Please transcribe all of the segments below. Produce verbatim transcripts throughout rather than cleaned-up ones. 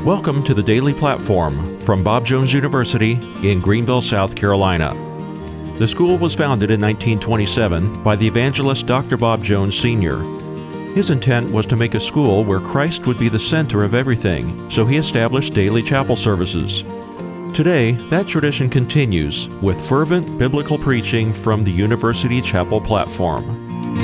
Welcome to the Daily Platform from Bob Jones University in Greenville, South Carolina. The school was founded in nineteen twenty-seven by the evangelist Doctor Bob Jones Senior His intent was to make a school where Christ would be the center of everything, so he established daily chapel services. Today, that tradition continues with fervent biblical preaching from the University Chapel platform.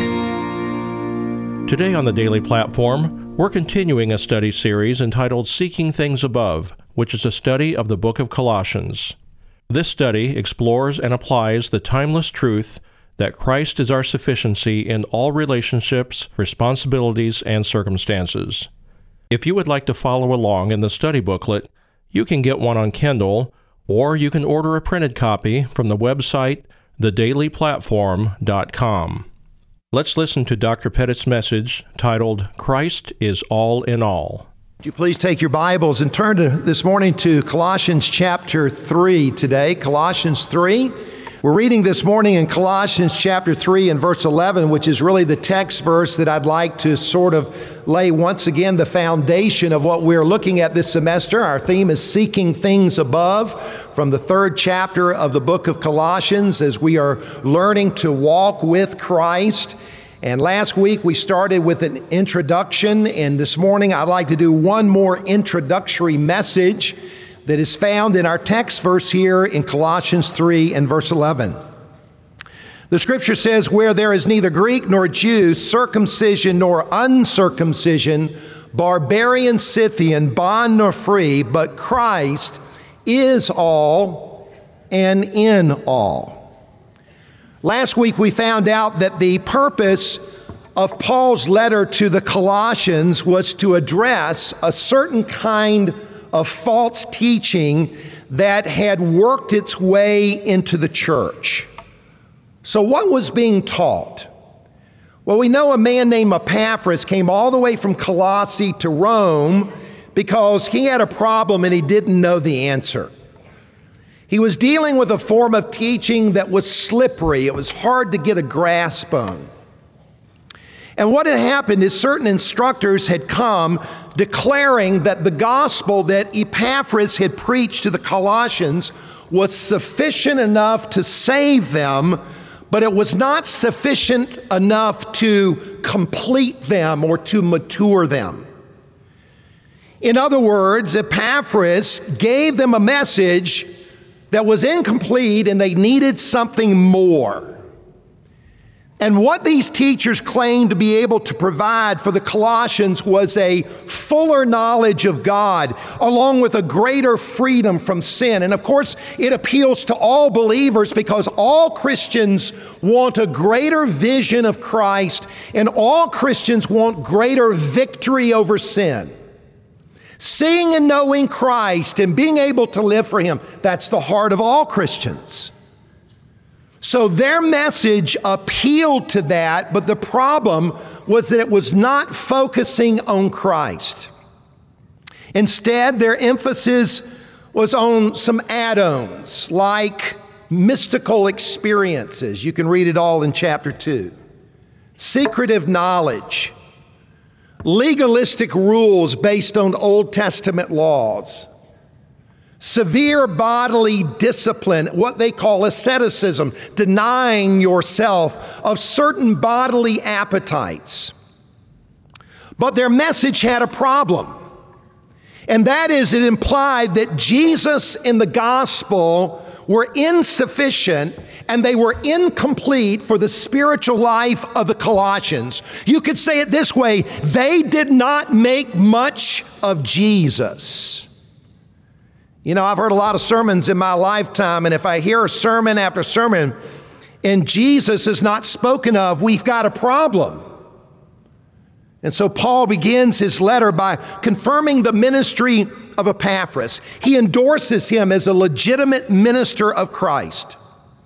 Today on the Daily Platform, we're continuing a study series entitled Seeking Things Above, which is a study of the book of Colossians. This study explores and applies the timeless truth that Christ is our sufficiency in all relationships, responsibilities, and circumstances. If you would like to follow along in the study booklet, you can get one on Kindle, or you can order a printed copy from the website the daily platform dot com. Let's listen to Doctor Pettit's message titled, Christ is All in All. Would you please take your Bibles and turn to, this morning to Colossians chapter three today. Colossians three. We're reading this morning in Colossians chapter three and verse eleven, which is really the text verse that I'd like to sort of lay once again the foundation of what we're looking at this semester. Our theme is Seeking Things Above from the third chapter of the book of Colossians as we are learning to walk with Christ. And last week we started with an introduction, and this morning I'd like to do one more introductory message that is found in our text verse here in Colossians three and verse eleven. The scripture says, where there is neither Greek nor Jew, circumcision nor uncircumcision, barbarian, Scythian, bond nor free, but Christ is all and in all. Last week we found out that the purpose of Paul's letter to the Colossians was to address a certain kind of false teaching that had worked its way into the church. So what was being taught? Well, we know a man named Epaphras came all the way from Colossae to Rome because he had a problem and he didn't know the answer. He was dealing with a form of teaching that was slippery. It was hard to get a grasp on. And what had happened is certain instructors had come declaring that the gospel that Epaphras had preached to the Colossians was sufficient enough to save them, but it was not sufficient enough to complete them or to mature them. In other words, Epaphras gave them a message that was incomplete and they needed something more. And what these teachers claimed to be able to provide for the Colossians was a fuller knowledge of God, along with a greater freedom from sin. And of course, it appeals to all believers because all Christians want a greater vision of Christ, and all Christians want greater victory over sin. Seeing and knowing Christ and being able to live for Him, that's the heart of all Christians. So their message appealed to that, but the problem was that it was not focusing on Christ. Instead, their emphasis was on some add-ons, like mystical experiences. You can read it all in chapter two. Secretive knowledge, legalistic rules based on Old Testament laws, severe bodily discipline, what they call asceticism, denying yourself of certain bodily appetites. But their message had a problem, and that is it implied that Jesus and the gospel were insufficient and they were incomplete for the spiritual life of the Colossians. You could say it this way, they did not make much of Jesus. You know, I've heard a lot of sermons in my lifetime, and if I hear a sermon after sermon and Jesus is not spoken of, we've got a problem. And so Paul begins his letter by confirming the ministry of Epaphras. He endorses him as a legitimate minister of Christ.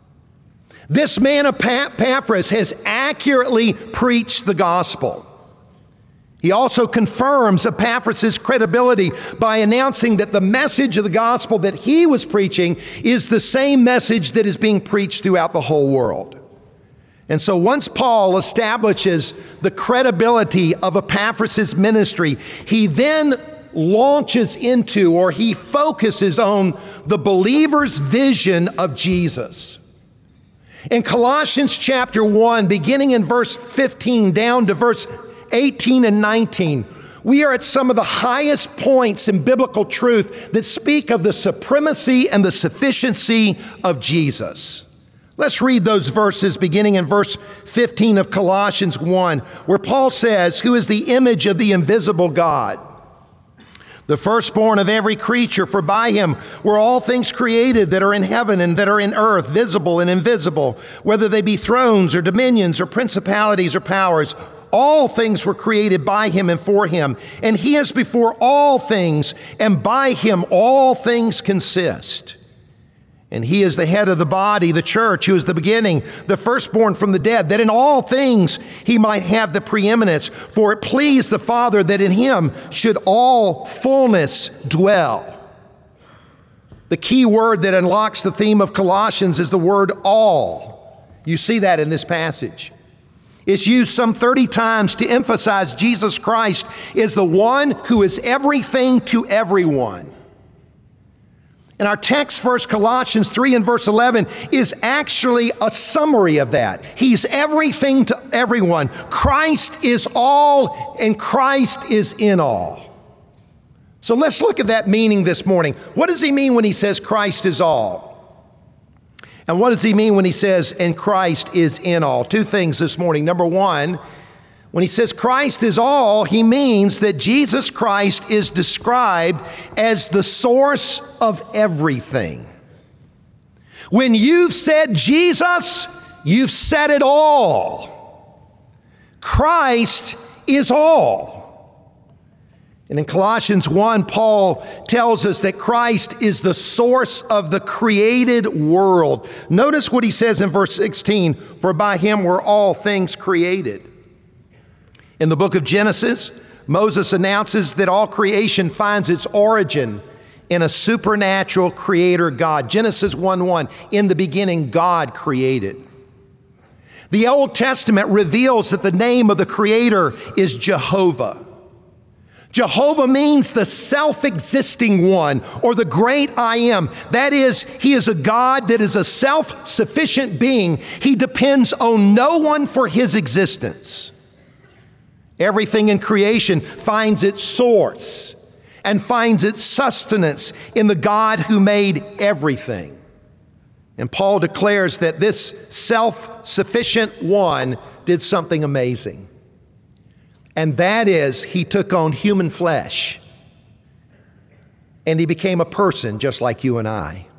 This man Epaphras has accurately preached the gospel. He also confirms Epaphras' credibility by announcing that the message of the gospel that he was preaching is the same message that is being preached throughout the whole world. And so once Paul establishes the credibility of Epaphras' ministry, he then launches into, or he focuses on, the believer's vision of Jesus. In Colossians chapter one, beginning in verse fifteen down to verse eighteen and nineteen, we are at some of the highest points in biblical truth that speak of the supremacy and the sufficiency of Jesus. Let's read those verses beginning in verse fifteen of Colossians one, where Paul says, "Who is the image of the invisible God, the firstborn of every creature, for by him were all things created that are in heaven and that are in earth, visible and invisible, whether they be thrones or dominions or principalities or powers. All things were created by him and for him, and he is before all things, and by him all things consist. And he is the head of the body, the church, who is the beginning, the firstborn from the dead, that in all things he might have the preeminence. For it pleased the Father that in him should all fullness dwell." The key word that unlocks the theme of Colossians is the word all. You see that in this passage. It's used some thirty times to emphasize Jesus Christ is the one who is everything to everyone. And our text verse, Colossians three and verse eleven, is actually a summary of that. He's everything to everyone. Christ is all, and Christ is in all. So let's look at that meaning this morning. What does he mean when he says Christ is all? And what does he mean when he says, and Christ is in all? Two things this morning. Number one, when he says Christ is all, he means that Jesus Christ is described as the source of everything. When you've said Jesus, you've said it all. Christ is all. And in Colossians one, Paul tells us that Christ is the source of the created world. Notice what he says in verse sixteen, "For by him were all things created." In the book of Genesis, Moses announces that all creation finds its origin in a supernatural creator God. Genesis one one, "In the beginning, God created." The Old Testament reveals that the name of the creator is Jehovah. Jehovah means the self-existing one, or the great I am. That is, he is a God that is a self-sufficient being. He depends on no one for his existence. Everything in creation finds its source and finds its sustenance in the God who made everything. And Paul declares that this self-sufficient one did something amazing. And that is, he took on human flesh. And he became a person just like you and I.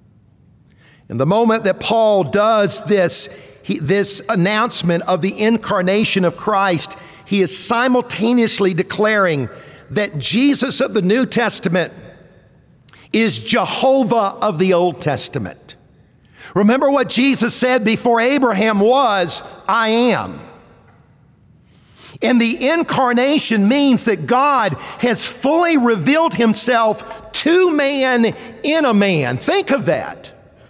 And the moment that Paul does this, he, this announcement of the incarnation of Christ, he is simultaneously declaring that Jesus of the New Testament is Jehovah of the Old Testament. Remember what Jesus said before Abraham was, "I am." And the incarnation means that God has fully revealed himself to man in a man. Think of that.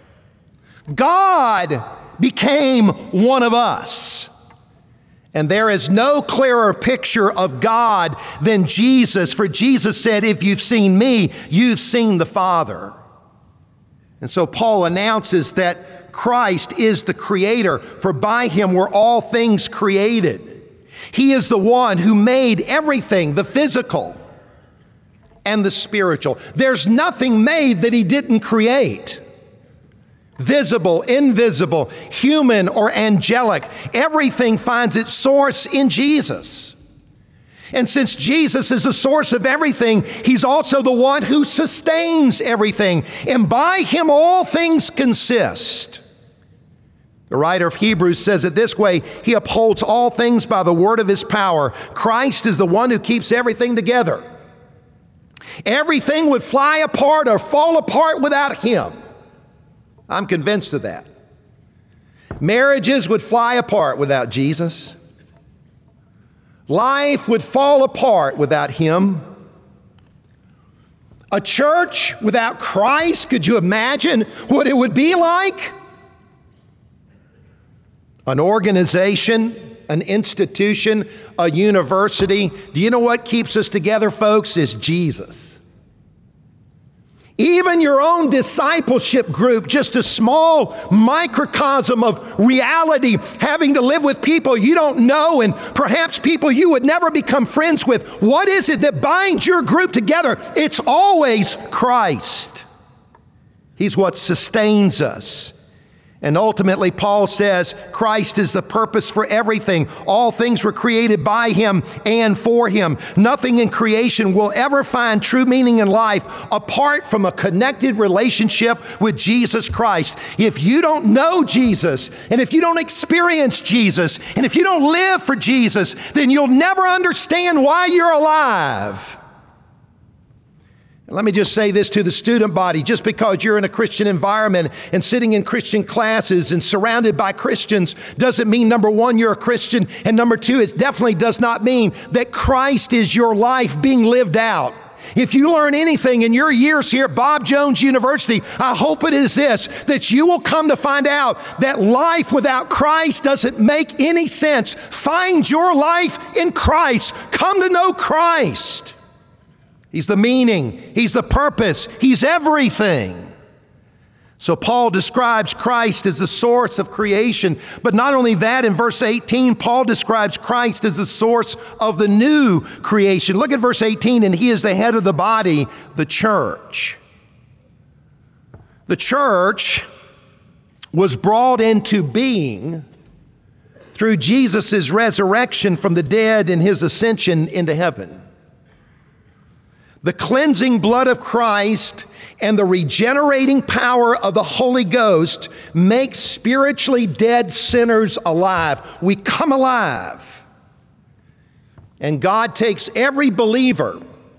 God became one of us. And there is no clearer picture of God than Jesus. For Jesus said, "If you've seen me, you've seen the Father." And so Paul announces that Christ is the creator, for by him were all things created. He is the one who made everything, the physical and the spiritual. There's nothing made that he didn't create. Visible, invisible, human or angelic, everything finds its source in Jesus. And since Jesus is the source of everything, he's also the one who sustains everything. And by him all things consist. The writer of Hebrews says it this way, he upholds all things by the word of his power. Christ is the one who keeps everything together. Everything would fly apart or fall apart without him. I'm convinced of that. Marriages would fly apart without Jesus. Life would fall apart without him. A church without Christ, could you imagine what it would be like? An organization an institution, a university. Do you know what keeps us together, folks? Is Jesus. Even your own discipleship group, just a small microcosm of reality, having to live with people you don't know and perhaps people you would never become friends with. What is it that binds your group together? It's always Christ. He's what sustains us. And ultimately, Paul says, Christ is the purpose for everything. All things were created by Him and for Him. Nothing in creation will ever find true meaning in life apart from a connected relationship with Jesus Christ. If you don't know Jesus, and if you don't experience Jesus, and if you don't live for Jesus, then you'll never understand why you're alive. Let me just say this to the student body. Just because you're in a Christian environment and sitting in Christian classes and surrounded by Christians doesn't mean, number one, you're a Christian, and number two, it definitely does not mean that Christ is your life being lived out. If you learn anything in your years here at Bob Jones University, I hope it is this, that you will come to find out that life without Christ doesn't make any sense. Find your life in Christ. Come to know Christ. He's the meaning, He's the purpose, He's everything. So Paul describes Christ as the source of creation. But not only that, in verse eighteen, Paul describes Christ as the source of the new creation. Look at verse eighteen, and He is the head of the body, the church. The church was brought into being through Jesus' resurrection from the dead and His ascension into heaven. The cleansing blood of Christ and the regenerating power of the Holy Ghost make spiritually dead sinners alive. We come alive. And God takes every believer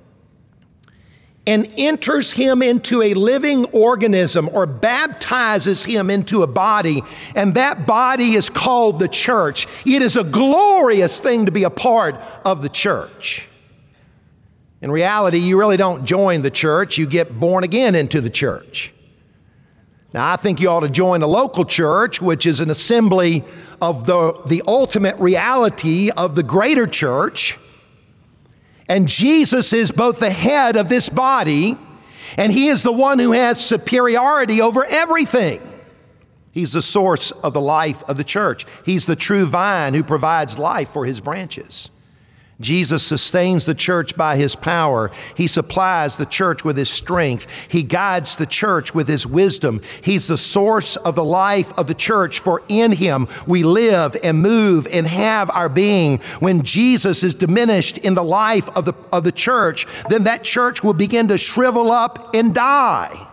and enters him into a living organism or baptizes him into a body, and that body is called the church. It is a glorious thing to be a part of the church. In reality, you really don't join the church, you get born again into the church. Now, I think you ought to join a local church, which is an assembly of the, the ultimate reality of the greater church. And Jesus is both the head of this body, and He is the one who has superiority over everything. He's the source of the life of the church. He's the true vine who provides life for His branches. Jesus sustains the church by His power. He supplies the church with His strength. He guides the church with His wisdom. He's the source of the life of the church, for in Him we live and move and have our being. When Jesus is diminished in the life of the, of the church, then that church will begin to shrivel up and die.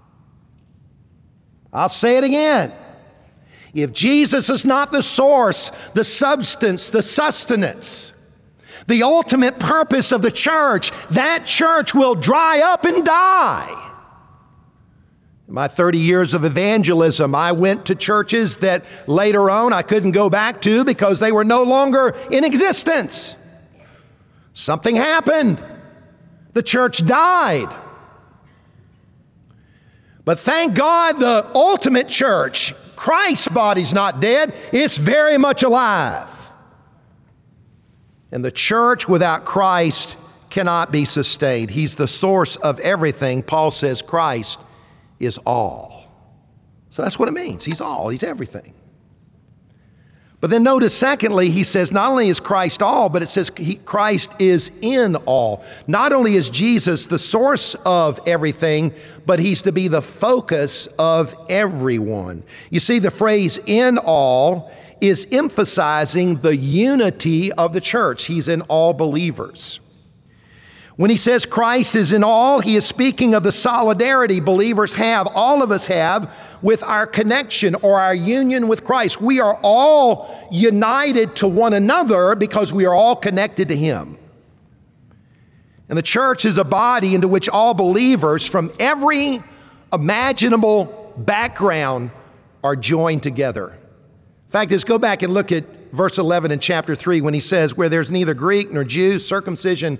I'll say it again. If Jesus is not the source, the substance, the sustenance, the ultimate purpose of the church, that church will dry up and die. In my thirty years of evangelism, I went to churches that later on I couldn't go back to because they were no longer in existence. Something happened. The church died. But thank God the ultimate church, Christ's body's not dead, it's very much alive. And the church without Christ cannot be sustained. He's the source of everything. Paul says Christ is all. So that's what it means. He's all. He's everything. But then notice, secondly, he says not only is Christ all, but it says he, Christ is in all. Not only is Jesus the source of everything, but He's to be the focus of everyone. You see, the phrase in all is emphasizing the unity of the church. He's in all believers. When he says Christ is in all, he is speaking of the solidarity believers have, all of us have, with our connection or our union with Christ. We are all united to one another because we are all connected to Him. And the church is a body into which all believers from every imaginable background are joined together. In fact, let's go back and look at verse eleven in chapter three when he says, where there's neither Greek nor Jew, circumcision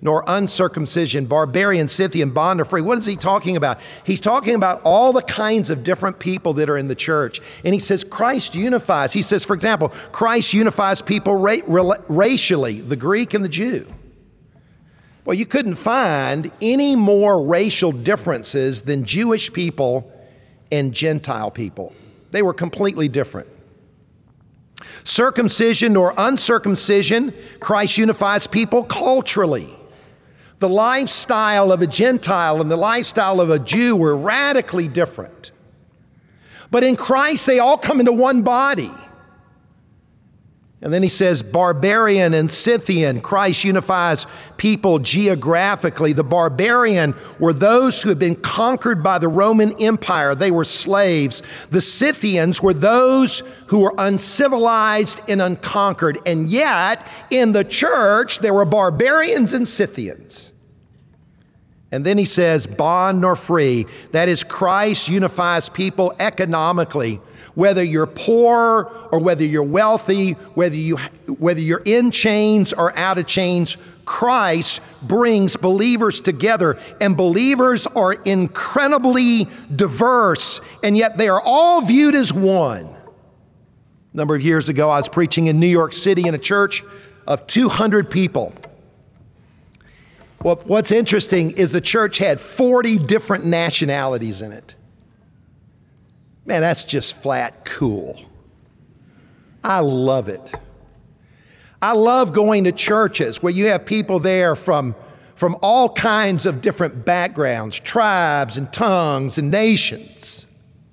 nor uncircumcision, barbarian, Scythian, bond or free. What is he talking about? He's talking about all the kinds of different people that are in the church. And he says Christ unifies. He says, for example, Christ unifies people ra- ra- racially, the Greek and the Jew. Well, you couldn't find any more racial differences than Jewish people and Gentile people. They were completely different. Circumcision or uncircumcision, Christ unifies people culturally. The lifestyle of a Gentile and the lifestyle of a Jew were radically different. But in Christ, they all come into one body. And then he says, barbarian and Scythian, Christ unifies people geographically. The barbarian were those who had been conquered by the Roman Empire. They were slaves. The Scythians were those who were uncivilized and unconquered. And yet, in the church, there were barbarians and Scythians. And then he says, bond nor free. That is, Christ unifies people economically. Whether you're poor or whether you're wealthy, whether, you, whether you're in chains or out of chains, Christ brings believers together. And believers are incredibly diverse, and yet they are all viewed as one. A number of years ago, I was preaching in New York City in a church of two hundred people. Well, what's interesting is the church had forty different nationalities in it. Man, that's just flat cool. I love it. I love going to churches where you have people there from, from all kinds of different backgrounds, tribes and tongues and nations.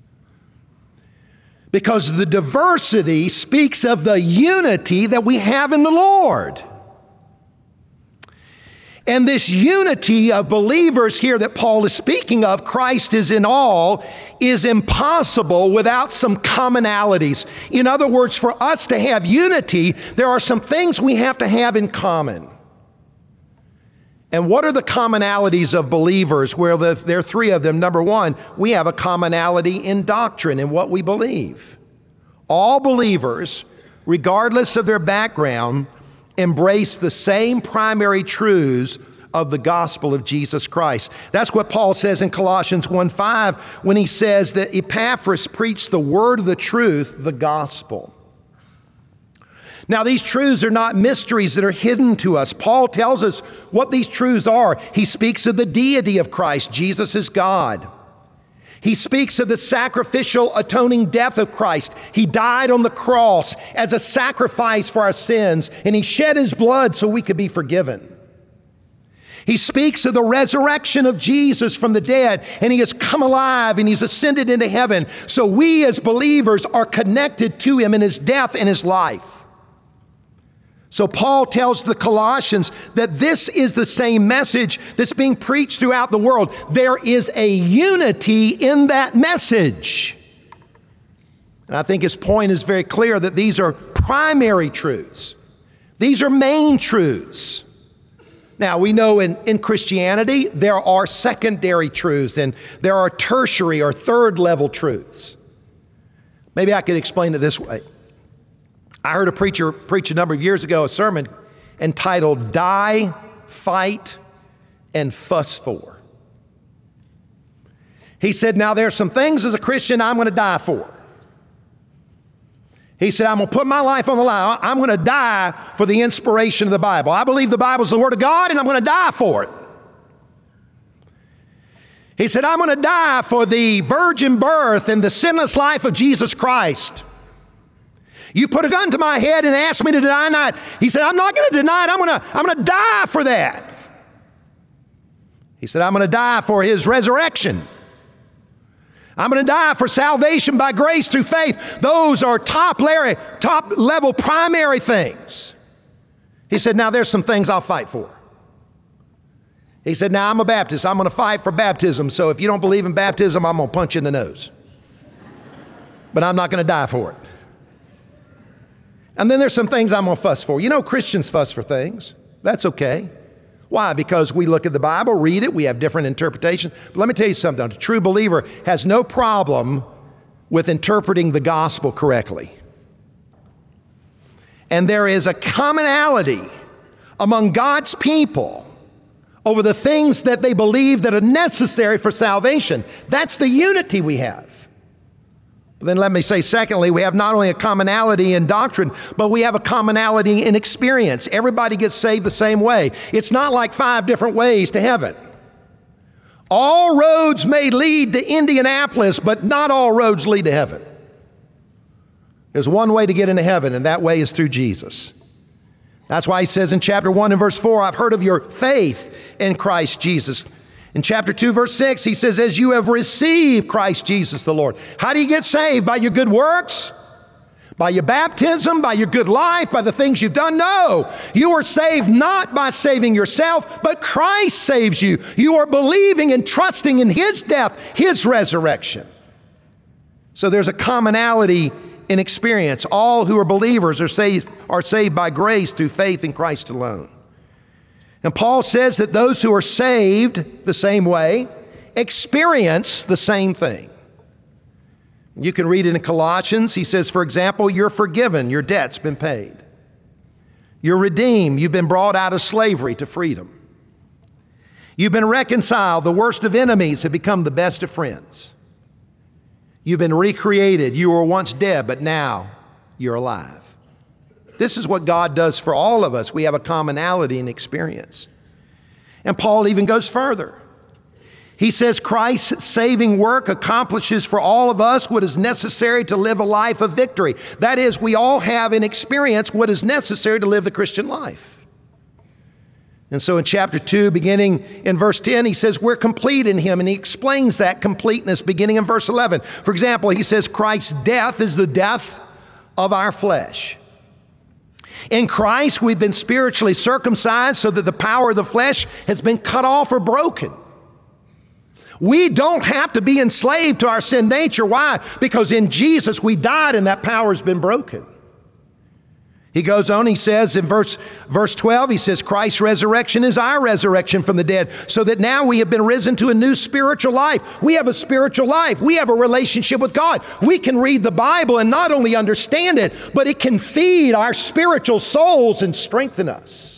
Because the diversity speaks of the unity that we have in the Lord. And this unity of believers here that Paul is speaking of, Christ is in all, is impossible without some commonalities. In other words, for us to have unity, there are some things we have to have in common. And what are the commonalities of believers? Well, there are three of them. Number one, we have a commonality in doctrine, in what we believe. All believers, regardless of their background, embrace the same primary truths of the gospel of Jesus Christ. That's what Paul says in Colossians one five when he says that Epaphras preached the word of the truth, the gospel. Now, these truths are not mysteries that are hidden to us. Paul tells us what these truths are. He speaks of the deity of Christ. Jesus is God. He speaks of the sacrificial atoning death of Christ. He died on the cross as a sacrifice for our sins, and he shed his blood so we could be forgiven. He speaks of the resurrection of Jesus from the dead, and he has come alive and he's ascended into heaven. So we as believers are connected to him in his death and his life. So Paul tells the Colossians that this is the same message that's being preached throughout the world. There is a unity in that message. And I think his point is very clear that these are primary truths. These are main truths. Now, we know in, in Christianity, there are secondary truths and there are tertiary or third level truths. Maybe I could explain it this way. I heard a preacher preach a number of years ago a sermon entitled Die, Fight, and Fuss For. He said, now there's some things as a Christian I'm going to die for. He said, I'm going to put my life on the line. I'm going to die for the inspiration of the Bible. I believe the Bible is the Word of God, and I'm going to die for it. He said, I'm going to die for the virgin birth and the sinless life of Jesus Christ. You put a gun to my head and ask me to deny that. He said, I'm not going to deny it. I'm going to, I'm going to die for that. He said, I'm going to die for his resurrection. I'm going to die for salvation by grace through faith. Those are top level, top level primary things. He said, now there's some things I'll fight for. He said, now I'm a Baptist. I'm going to fight for baptism. So if you don't believe in baptism, I'm going to punch you in the nose. But I'm not going to die for it. And then there's some things I'm going to fuss for. You know, Christians fuss for things. That's okay. Why? Because we look at the Bible, read it, we have different interpretations. But let me tell you something. A true believer has no problem with interpreting the gospel correctly. And there is a commonality among God's people over the things that they believe that are necessary for salvation. That's the unity we have. But then let me say, secondly, we have not only a commonality in doctrine, but we have a commonality in experience. Everybody gets saved the same way. It's not like five different ways to heaven. All roads may lead to Indianapolis, but not all roads lead to heaven. There's one way to get into heaven, and that way is through Jesus. That's why he says in chapter one and verse four, I've heard of your faith in Christ Jesus. In chapter two, verse six, he says, as you have received Christ Jesus the Lord. How do you get saved? By your good works? By your baptism? By your good life? By the things you've done? No. You are saved not by saving yourself, but Christ saves you. You are believing and trusting in His death, His resurrection. So there's a commonality in experience. All who are believers are saved, are saved by grace through faith in Christ alone. And Paul says that those who are saved the same way experience the same thing. You can read it in Colossians. He says, for example, you're forgiven, your debt's been paid. You're redeemed, you've been brought out of slavery to freedom. You've been reconciled, the worst of enemies have become the best of friends. You've been recreated, you were once dead, but now you're alive. This is what God does for all of us. We have a commonality in experience. And Paul even goes further. He says Christ's saving work accomplishes for all of us what is necessary to live a life of victory. That is, we all have in experience what is necessary to live the Christian life. And so in chapter two, beginning in verse ten, he says we're complete in Him, and he explains that completeness beginning in verse eleven. For example, he says Christ's death is the death of our flesh. In Christ, we've been spiritually circumcised so that the power of the flesh has been cut off or broken. We don't have to be enslaved to our sin nature. Why? Because in Jesus we died and that power has been broken. He goes on, he says in verse, verse twelve, he says, Christ's resurrection is our resurrection from the dead, so that now we have been risen to a new spiritual life. We have a spiritual life. We have a relationship with God. We can read the Bible and not only understand it, but it can feed our spiritual souls and strengthen us.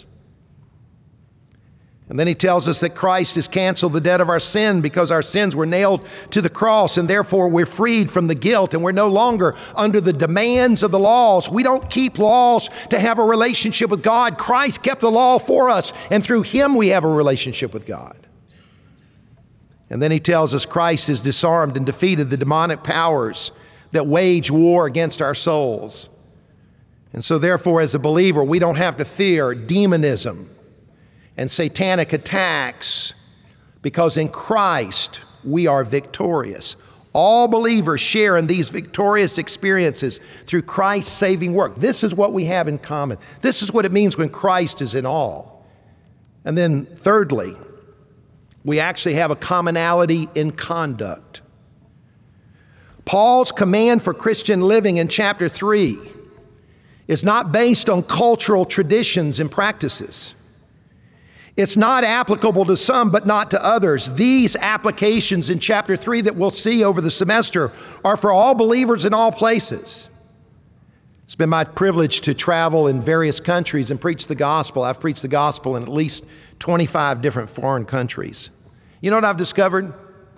And then he tells us that Christ has canceled the debt of our sin because our sins were nailed to the cross, and therefore we're freed from the guilt and we're no longer under the demands of the laws. We don't keep laws to have a relationship with God. Christ kept the law for us, and through Him we have a relationship with God. And then he tells us Christ has disarmed and defeated the demonic powers that wage war against our souls. And so therefore, as a believer, we don't have to fear demonism and satanic attacks, because in Christ we are victorious. All believers share in these victorious experiences through Christ's saving work. This is what we have in common. This is what it means when Christ is in all. And then thirdly, we actually have a commonality in conduct. Paul's command for Christian living in chapter three is not based on cultural traditions and practices. It's not applicable to some, but not to others. These applications in chapter three that we'll see over the semester are for all believers in all places. It's been my privilege to travel in various countries and preach the gospel. I've preached the gospel in at least twenty-five different foreign countries. You know what I've discovered?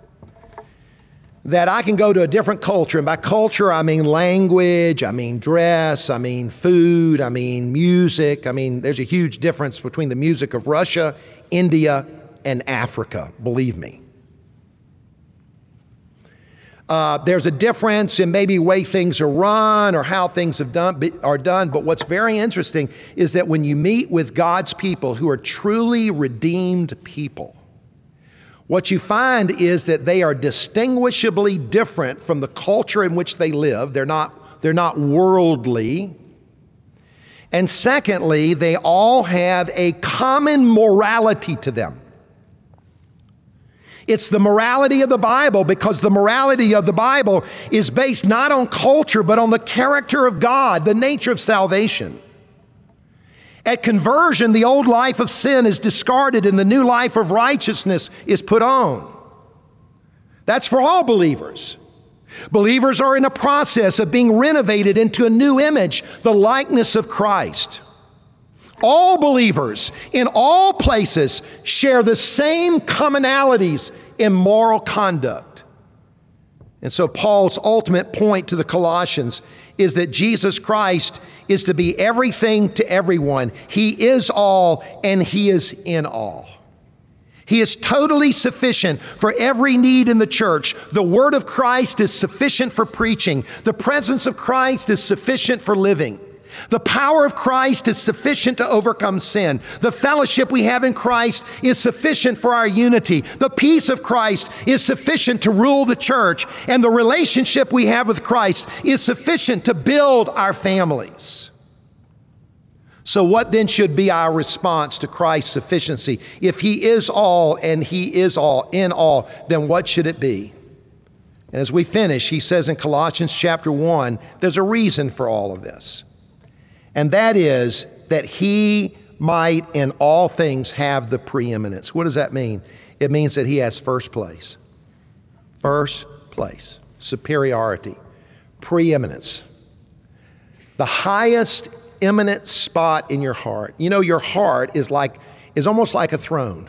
That I can go to a different culture, and by culture I mean language, I mean dress, I mean food, I mean music. I mean, there's a huge difference between the music of Russia, India, and Africa, believe me. Uh, there's a difference in maybe the way things are run or how things have done, are done, but what's very interesting is that when you meet with God's people who are truly redeemed people, what you find is that they are distinguishably different from the culture in which they live. They're not, they're not worldly. And secondly, they all have a common morality to them. It's the morality of the Bible, because the morality of the Bible is based not on culture, but on the character of God, the nature of salvation. At conversion, the old life of sin is discarded and the new life of righteousness is put on. That's for all believers. Believers are in a process of being renovated into a new image, the likeness of Christ. all believers in all places share the same commonalities in moral conduct. And so Paul's ultimate point to the Colossians is that Jesus Christ is to be everything to everyone. He is all, and He is in all. He is totally sufficient for every need in the church. The word of Christ is sufficient for preaching. The presence of Christ is sufficient for living. The power of Christ is sufficient to overcome sin. The fellowship we have in Christ is sufficient for our unity. The peace of Christ is sufficient to rule the church. And the relationship we have with Christ is sufficient to build our families. So what then should be our response to Christ's sufficiency? If He is all and He is all in all, then what should it be? And as we finish, he says in Colossians chapter one, there's a reason for all of this. And that is that He might in all things have the preeminence. What does that mean? It means that He has first place. First place. Superiority. Preeminence. The highest eminent spot in your heart. You know, your heart is like, is almost like a throne.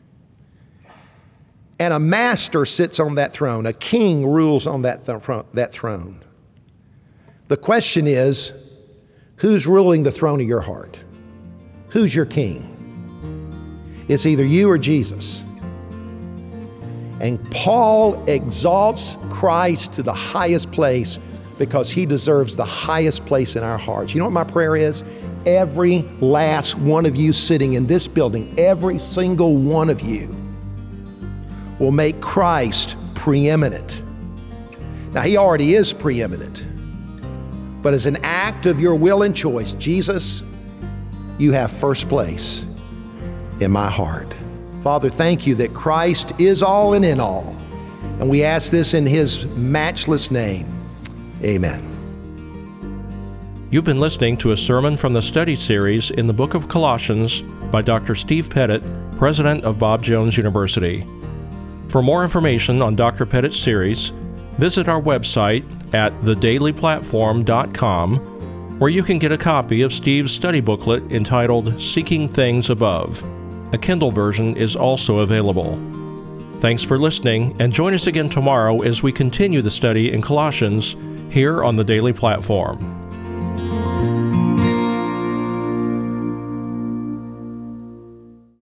And a master sits on that throne. A king rules on that, th- that throne. The question is, who's ruling the throne of your heart? Who's your king? It's either you or Jesus. And Paul exalts Christ to the highest place because He deserves the highest place in our hearts. You know what my prayer is? Every last one of you sitting in this building, every single one of you will make Christ preeminent. Now, He already is preeminent. But as an act of your will and choice, Jesus, you have first place in my heart. Father, thank You that Christ is all and in all. And we ask this in His matchless name. Amen. You've been listening to a sermon from the study series in the book of Colossians by Doctor Steve Pettit, president of Bob Jones University. For more information on Doctor Pettit's series, visit our website at the daily platform dot com, where you can get a copy of Steve's study booklet entitled Seeking Things Above. A Kindle version is also available. Thanks for listening, and join us again tomorrow as we continue the study in Colossians here on the Daily Platform.